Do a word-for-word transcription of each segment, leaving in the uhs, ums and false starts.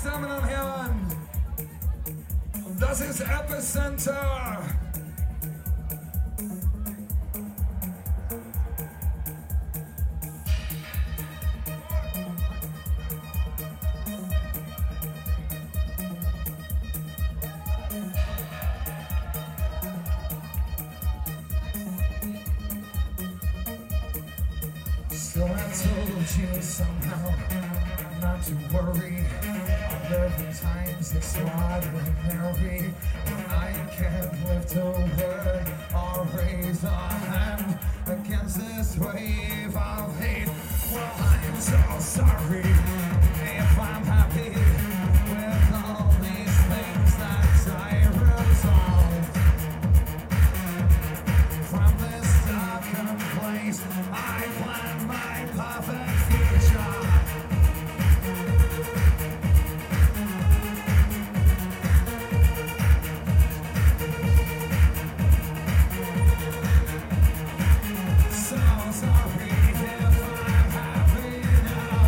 Damen und Herren, das ist Epicenter. So I told you somehow not to worry. Eleven times extraordinary. When I can't lift a word or raise a hand against this wave of hate. Well, I'm so sorry if I'm happy with all these things that I resolved. From this darkened place, I plan my perfect future. So sorry if I'm happy now.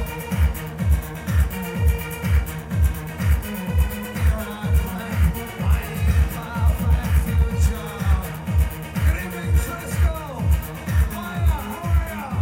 Here I plan my perfect future. Good evening, Frisco. Hiya, how are ya?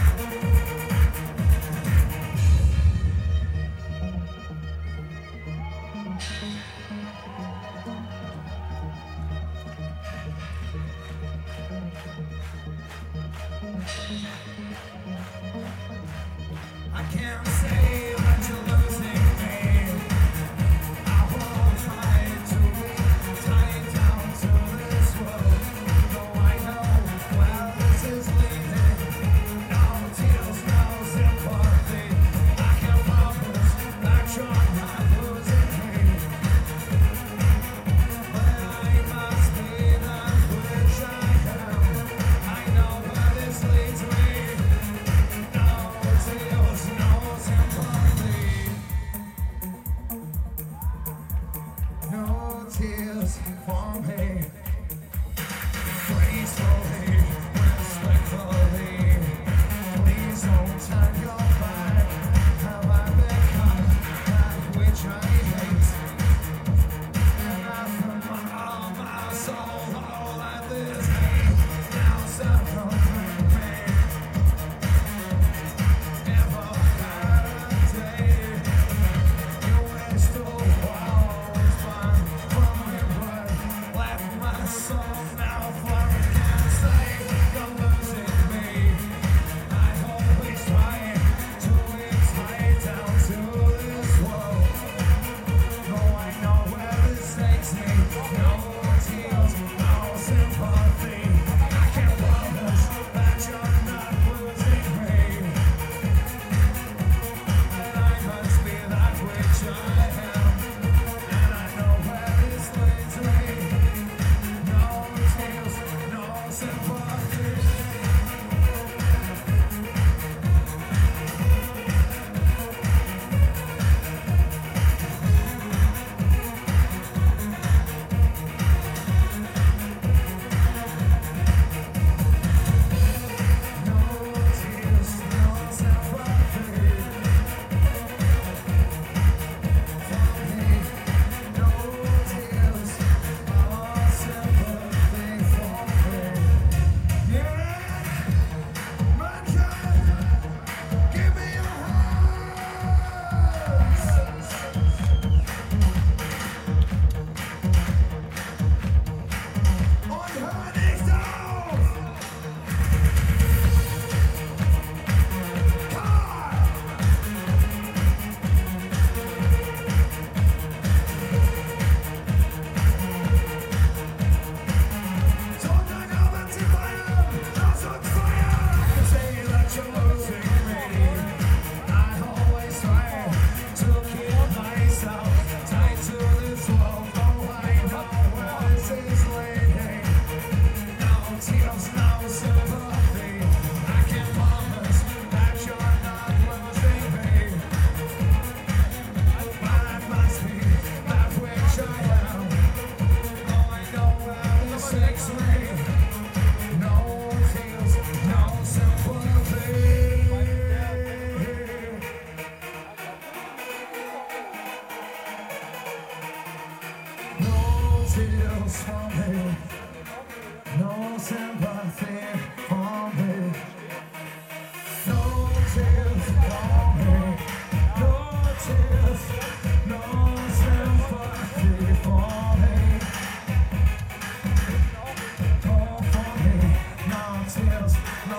I can't say that you're losing me. I will try to be tied down to this world. Though I know where this is leading. No tears, no sympathy. I can promise that you're not losing me. But I must be that which I am. I know where this leads me. No tears, no sympathy. No tears for me. Gracefully, respectfully, please don't turn your back. Have I become that which I hate? And from all my soul, all that this hate now circumvent me. Never had a day you wish to walls burn from your blood. Left my soul now for against the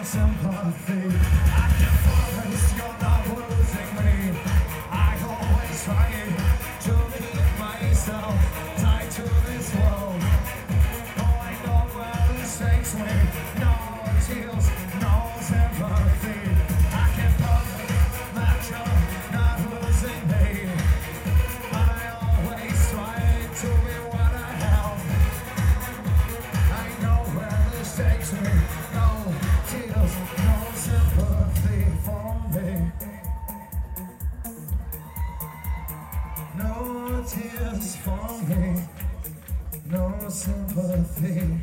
no sympathy. I can promise you're not losing me. I always try to leave myself tied to this world. Oh, I know where this takes me. No tears, no sympathy. I can promise that you're not losing me. I always try to be what I am. I know where this takes me. No tears, no sympathy for me. No tears for me. No sympathy.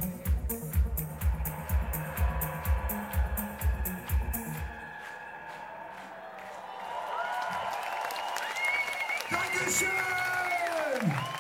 Dankeschön!